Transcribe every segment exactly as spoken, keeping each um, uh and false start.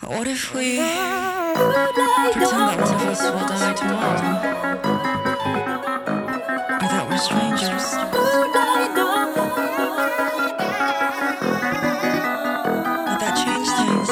What if we pretend that one of us will die tomorrow? Or that we're strangers? Would that change things?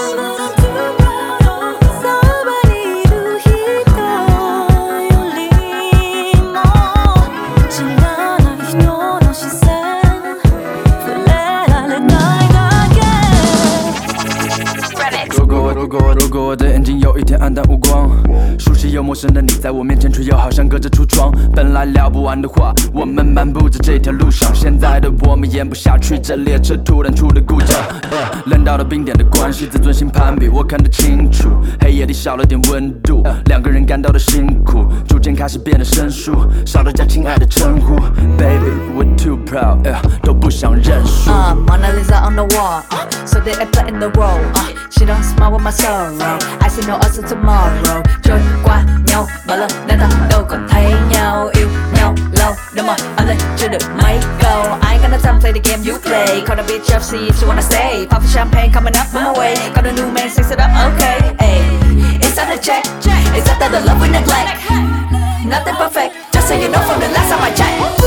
如果我的眼睛有一天黯淡无光，熟悉又陌生的你在我面前，却又好像隔着橱窗。本来聊不完的话，我们漫步在这条路上。现在的我们演不下去，这列车突然出了故障。冷到了冰点的关系，自尊心攀比，我看得清楚。黑夜里少了点温度，两个人感到的辛苦，逐渐开始变得生疏，少了加亲爱的称呼。Baby, we're too proud, yeah, 都不想认输。 Uh, Mona Lisa on the wall, uh, so they play in the role. Uh, she don't smile with my sorrow. I say no us tomorrow. Trôi qua nhau, mở lần nên ta đâu còn thấy nhau. Yêu nhau lâu, đừng mà anh lên chưa được mấy câu. I ain't gonna time play the game you play. Call the bitch up, see if you wanna stay. Pop the champagne coming up on my way. Got a new man, sex it up, okay. Ay, it's time to check. Is that the love we neglect? Nothing perfect, just so you know from the last time I checked.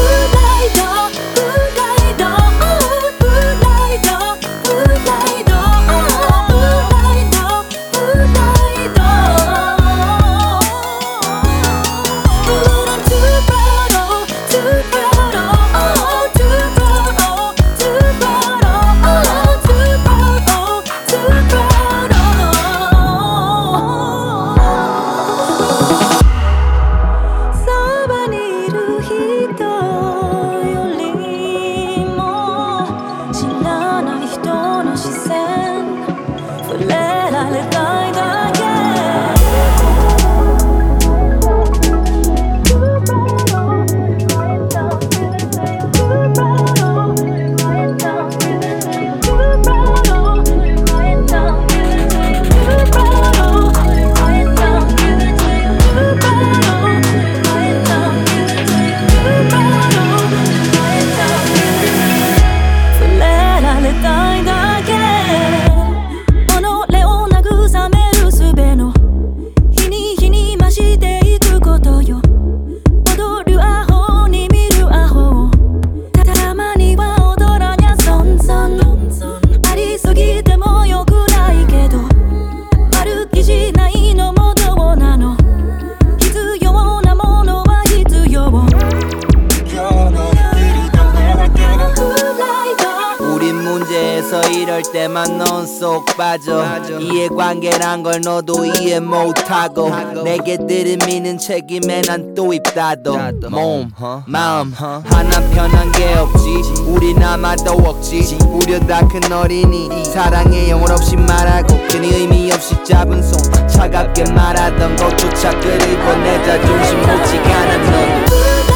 이럴 때만 넌 쏙 빠져. 이해관계란 걸 너도 이해 못하고 내게 들이미는 책임에 난 또 입다도 몸, 마음 하나 편한 게 없지. 우리 남아도 억지 우려다 큰 어린이 사랑의 영혼 없이 말하고 괜히 의미 없이 잡은 손 차갑게 말하던 것조차 그리고 내 자존심 묻지가 않은 너.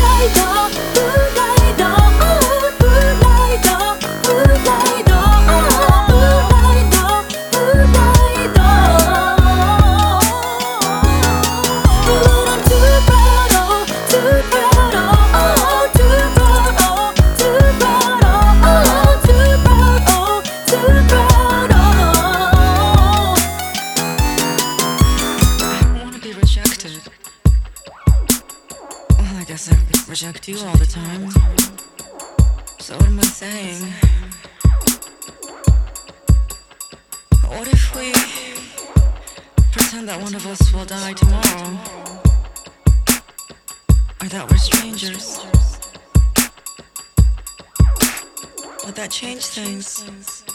I guess I reject you all the time. So what am I saying? What if we pretend that one of us will die tomorrow? Or that we're strangers? Would that change things?